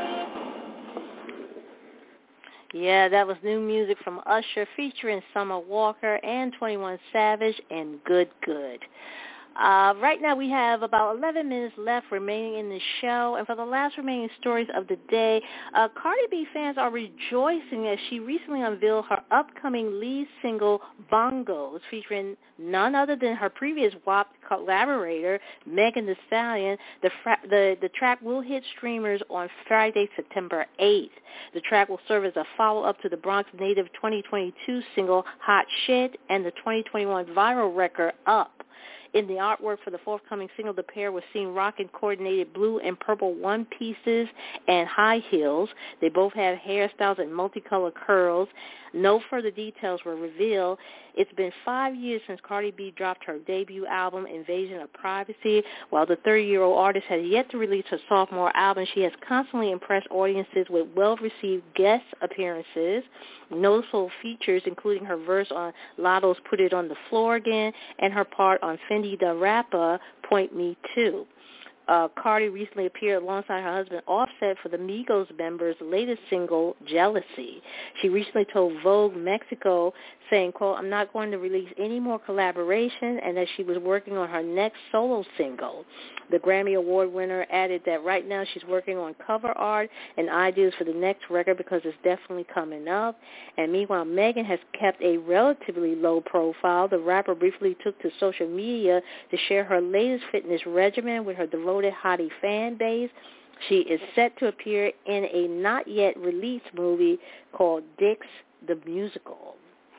Yeah, that was new music from Usher featuring Summer Walker and 21 Savage and Good. Right now we have about 11 minutes left remaining in the show. And for the last remaining stories of the day, Cardi B fans are rejoicing as she recently unveiled her upcoming lead single, Bongos, featuring none other than her previous WAP collaborator, Megan Thee Stallion. The track will hit streamers on Friday, September 8th. The track will serve as a follow-up to the Bronx native 2022 single, Hot Shit, and the 2021 viral record, Up. In the artwork for the forthcoming single, the pair was seen rocking coordinated blue and purple one-pieces and high heels. They both had hairstyles and multicolored curls. No further details were revealed. It's been 5 years since Cardi B dropped her debut album, Invasion of Privacy. While the 30-year-old artist has yet to release her sophomore album, she has constantly impressed audiences with well-received guest appearances, noticeable features including her verse on Lotto's Put It on the Floor Again and her part on Fendi Da Rapper, Point Me To. Cardi recently appeared alongside her husband Offset for the Migos members' latest single, Jealousy. She recently told Vogue Mexico, saying, quote, I'm not going to release any more collaboration, and that she was working on her next solo single. The Grammy Award winner added that right now she's working on cover art and ideas for the next record because it's definitely coming up. And meanwhile, Megan has kept a relatively low profile. The rapper briefly took to social media to share her latest fitness regimen with her devoted hottie fan base. She is set to appear in a not-yet-released movie called Dix the Musical.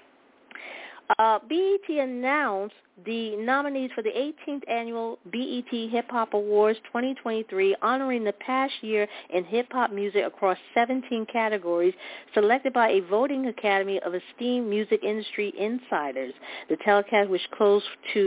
BET announced the nominees for the 18th Annual BET Hip Hop Awards 2023, honoring the past year in hip-hop music across 17 categories, selected by a voting academy of esteemed music industry insiders. The telecast, which for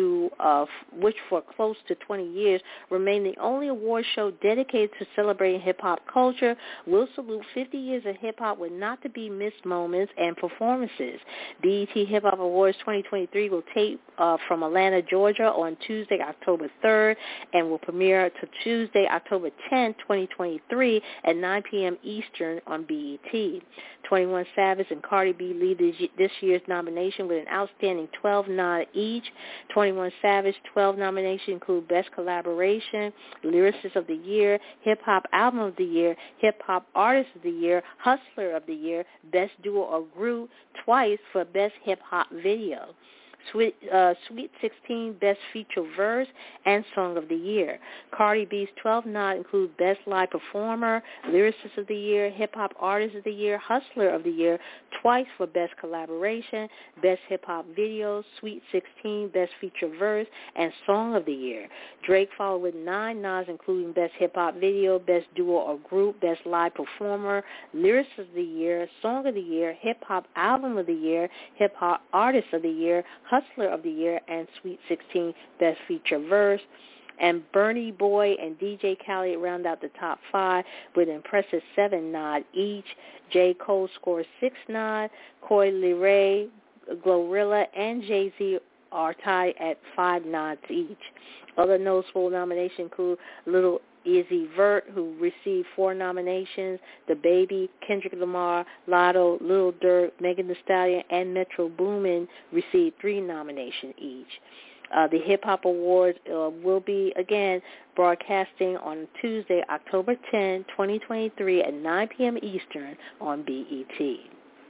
close to 20 years remained the only award show dedicated to celebrating hip-hop culture, will salute 50 years of hip-hop with not-to-be-missed moments and performances. BET Hip Hop Awards 2023 will tape from Atlanta, Georgia on Tuesday, October 3rd, and will premiere to Tuesday, October 10th, 2023 at 9 p.m. Eastern on BET. 21 Savage and Cardi B lead this year's nomination with an outstanding 12 nods each. 21 Savage 12 nominations include Best Collaboration, Lyricist of the Year, Hip Hop Album of the Year, Hip Hop Artist of the Year, Hustler of the Year, Best Duo or Group, twice for Best Hip Hop Video. Sweet 16 Best Feature Verse and Song of the Year. Cardi B's 12 nods include Best Live Performer, Lyricist of the Year, Hip Hop Artist of the Year, Hustler of the Year, twice for Best Collaboration, Best Hip Hop Video, Sweet 16 Best Feature Verse, and Song of the Year. Drake followed with 9 nods including Best Hip Hop Video, Best Duo or Group, Best Live Performer, Lyricist of the Year, Song of the Year, Hip Hop Album of the Year, Hip Hop Artist of the Year, Hustler of the Year, and Sweet 16 Best Feature Verse. And Bernie Boy and DJ Khaled round out the top 5 with an impressive 7 nods each. J. Cole scored 6 nods. Coi Leray, Glorilla, and Jay-Z are tied at 5 nods each. Other noticeable nominations include Little Izzy Vert, who received 4 nominations, DaBaby, Kendrick Lamar, Lotto, Lil Durk, Megan Thee Stallion, and Metro Boomin received 3 nominations each. The Hip Hop Awards will be, again, broadcasting on Tuesday, October 10, 2023 at 9 p.m. Eastern on BET.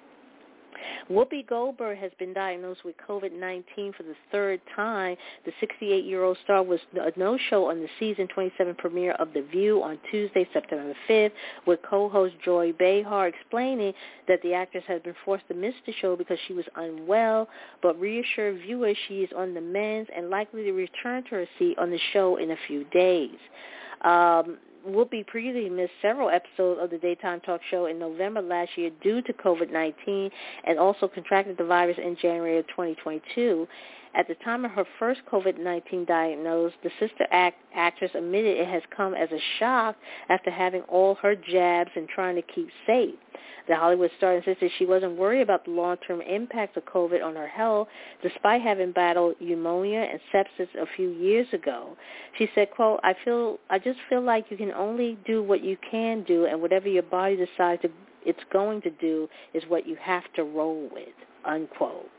Whoopi Goldberg has been diagnosed with COVID-19 for the 3rd time. The 68-year-old star was a no-show on the season 27 premiere of The View on Tuesday, September 5th, with co-host Joy Behar explaining that the actress has been forced to miss the show because she was unwell, but reassured viewers she is on the mend and likely to return to her seat on the show in a few days. Whoopi previously missed several episodes of the daytime talk show in November last year due to COVID-19 and also contracted the virus in January of 2022. At the time of her first COVID-19 diagnosis, the sister actress admitted it has come as a shock after having all her jabs and trying to keep safe. The Hollywood star insisted she wasn't worried about the long-term impact of COVID on her health, despite having battled pneumonia and sepsis a few years ago. She said, quote, I just feel like you can only do what you can do, and whatever your body decides it's going to do is what you have to roll with, unquote.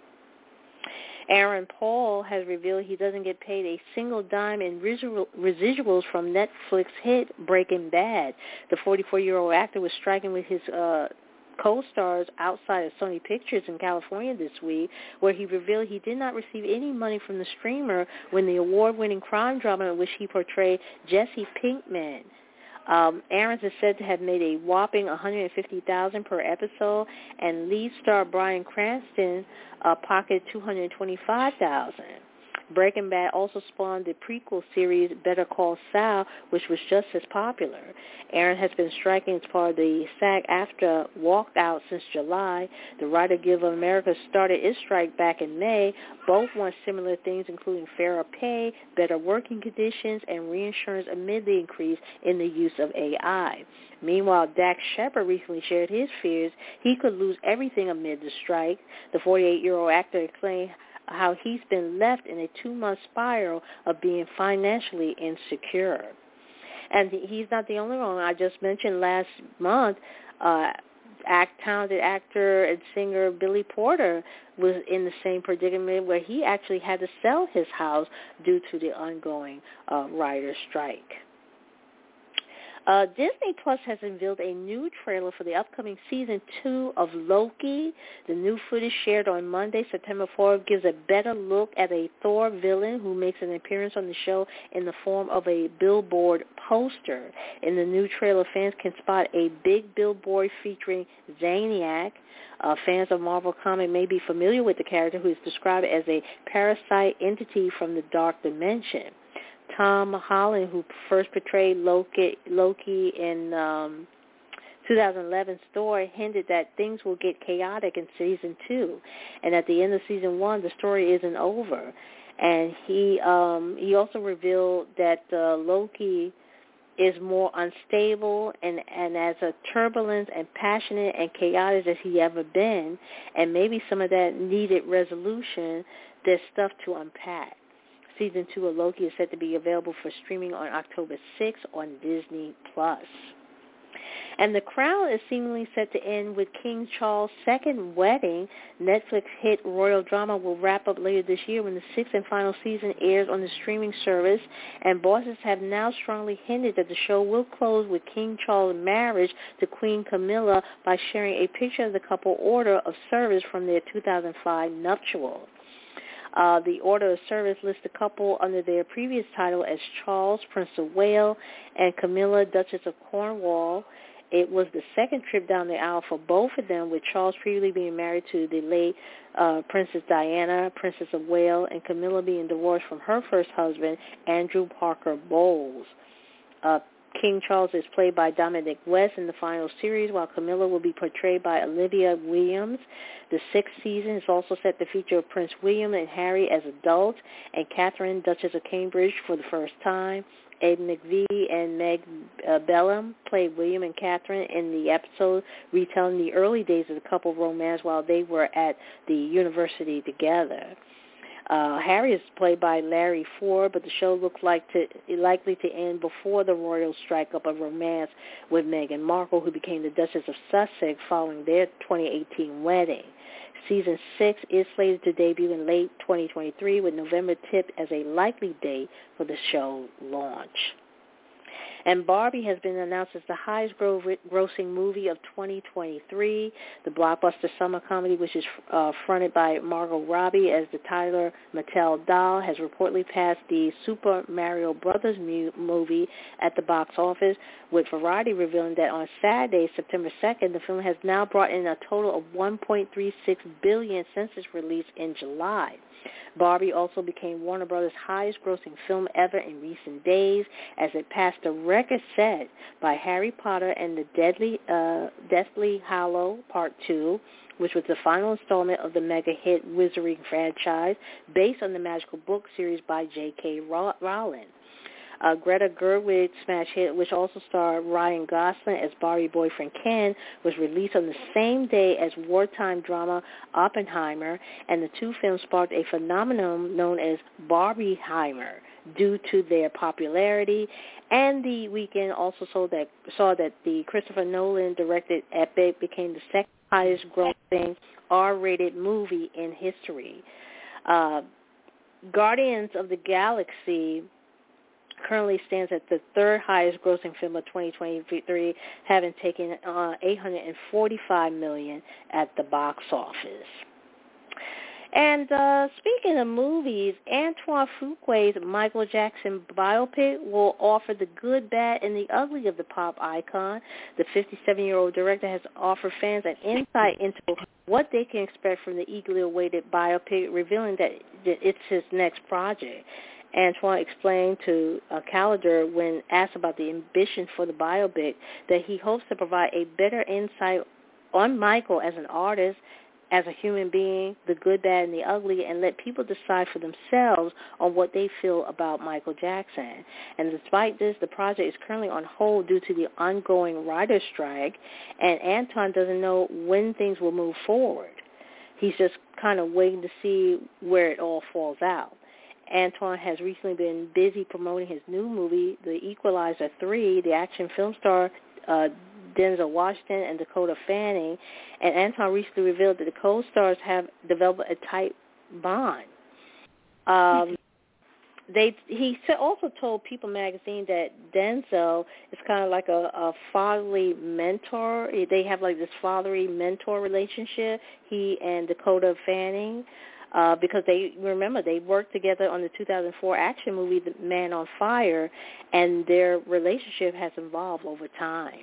Aaron Paul has revealed he doesn't get paid a single dime in residuals from Netflix hit Breaking Bad. The 44-year-old actor was striking with his co-stars outside of Sony Pictures in California this week, where he revealed he did not receive any money from the streamer when the award-winning crime drama in which he portrayed Jesse Pinkman. Aaron is said to have made a whopping $150,000 per episode, and lead star Bryan Cranston pocketed $225,000. Breaking Bad also spawned the prequel series Better Call Saul, which was just as popular. Aaron has been striking as part of the SAG-AFTRA walkout since July. The Writer Guild of America started its strike back in May. Both want similar things, including fairer pay, better working conditions, and reinsurance amid the increase in the use of AI. Meanwhile, Dax Shepard recently shared his fears he could lose everything amid the strike. The 48-year-old actor explained how he's been left in a 2-month spiral of being financially insecure. And he's not the only one. I just mentioned last month, talented actor and singer Billy Porter was in the same predicament where he actually had to sell his house due to the ongoing writer's strike. Disney Plus has unveiled a new trailer for the upcoming Season 2 of Loki. The new footage shared on Monday, September 4th, gives a better look at a Thor villain who makes an appearance on the show in the form of a billboard poster. In the new trailer, fans can spot a big billboard featuring Zaniac. Fans of Marvel Comics may be familiar with the character, who is described as a parasite entity from the Dark Dimension. Tom Holland, who first portrayed Loki in 2011's Thor, hinted that things will get chaotic in Season 2. And at the end of Season 1, the story isn't over. And he also revealed that Loki is more unstable and as a turbulent and passionate and chaotic as he ever been. And maybe some of that needed resolution, there's stuff to unpack. Season 2 of Loki is set to be available for streaming on October 6th on Disney+. And The Crown is seemingly set to end with King Charles' second wedding. Netflix hit royal drama will wrap up later this year when the 6th and final season airs on the streaming service, and bosses have now strongly hinted that the show will close with King Charles' marriage to Queen Camilla by sharing a picture of the couple order of service from their 2005 nuptials. The order of service lists the couple under their previous title as Charles, Prince of Wales, and Camilla, Duchess of Cornwall. It was the second trip down the aisle for both of them, with Charles previously being married to the late Princess Diana, Princess of Wales, and Camilla being divorced from her first husband, Andrew Parker Bowles. King Charles is played by Dominic West in the final series, while Camilla will be portrayed by Olivia Williams. The 6th season is also set to feature Prince William and Harry as adults, and Catherine, Duchess of Cambridge, for the first time. Ed McVie and Meg Bellum played William and Catherine in the episode, retelling the early days of the couple romance while they were at the university together. Harry is played by Larry Ford, but the show looks likely to end before the royals strike up a romance with Meghan Markle, who became the Duchess of Sussex following their 2018 wedding. Season 6 is slated to debut in late 2023, with November tipped as a likely date for the show launch. And Barbie has been announced as the highest grossing movie of 2023. The blockbuster summer comedy, which is fronted by Margot Robbie as the Tyler Mattel doll, has reportedly passed the Super Mario Brothers movie at the box office, with Variety revealing that on Saturday, September 2nd, the film has now brought in a total of $1.36 billion since its release in July. Barbie also became Warner Brothers' highest-grossing film ever in recent days, as it passed the record set by Harry Potter and the Deathly Hallows Part 2, which was the final installment of the mega-hit Wizarding franchise, based on the magical book series by J.K. Rowling. Greta Gerwig's smash hit, which also starred Ryan Gosling as Barbie boyfriend Ken, was released on the same day as wartime drama Oppenheimer, and the two films sparked a phenomenon known as Barbieheimer due to their popularity. And the weekend also saw that the Christopher Nolan directed epic became the second highest grossing R-rated movie in history. Guardians of the Galaxy currently stands at the third highest grossing film of 2023, having taken $845 million at the box office. And speaking of movies, Antoine Fuqua's Michael Jackson biopic will offer the good, bad, and the ugly of the pop icon. The 57-year-old director has offered fans an insight into what they can expect from the eagerly awaited biopic, revealing that it's his next project. Antoine explained to Calendar when asked about the ambition for the biopic that he hopes to provide a better insight on Michael as an artist, as a human being, the good, bad, and the ugly, and let people decide for themselves on what they feel about Michael Jackson. And despite this, the project is currently on hold due to the ongoing writer's strike, and Antoine doesn't know when things will move forward. He's just kind of waiting to see where it all falls out. Antoine has recently been busy promoting his new movie, The Equalizer 3. The action film star Denzel Washington and Dakota Fanning, and Antoine recently revealed that the co-stars have developed a tight bond. He also told People magazine that Denzel is kind of like a fatherly mentor. They have like this fatherly mentor relationship, he and Dakota Fanning, because they worked together on the 2004 action movie The Man on Fire, and their relationship has evolved over time.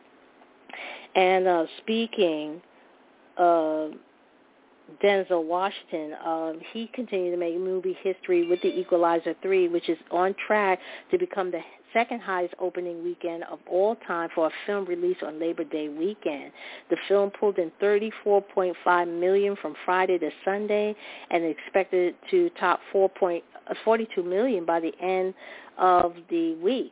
And speaking of Denzel Washington, he continued to make movie history with The Equalizer 3, which is on track to become the second highest opening weekend of all time for a film released on Labor Day weekend. The film pulled in $34.5 million from Friday to Sunday and expected to top $42 million by the end of the week.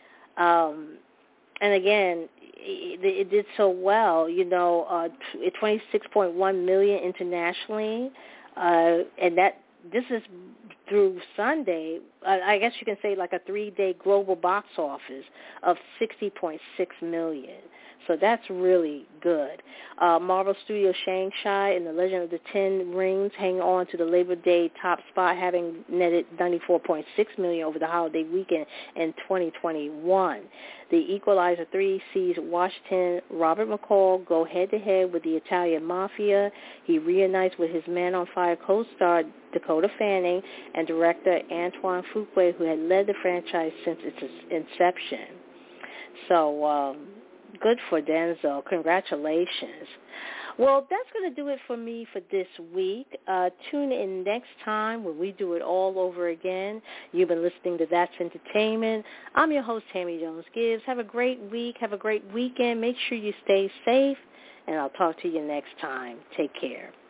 And again, it did so well, at $26.1 million internationally, and this is through Sunday. I guess you can say like a 3-day global box office of $60.6 million. So that's really good. Marvel Studios Shang-Chi and The Legend of the Ten Rings hang on to the Labor Day top spot, having netted $94.6 million over the holiday weekend in 2021. The Equalizer 3 sees Washington Robert McCall go head-to-head with the Italian Mafia. He reunites with his Man on Fire co-star Dakota Fanning and director Antoine Fuqua, who had led the franchise since its inception. So, good for Denzel. Congratulations. Well, that's going to do it for me for this week. Tune in next time when we do it all over again. You've been listening to That's Entertainment. I'm your host, Tammy Jones-Gibbs. Have a great week. Have a great weekend. Make sure you stay safe, and I'll talk to you next time. Take care.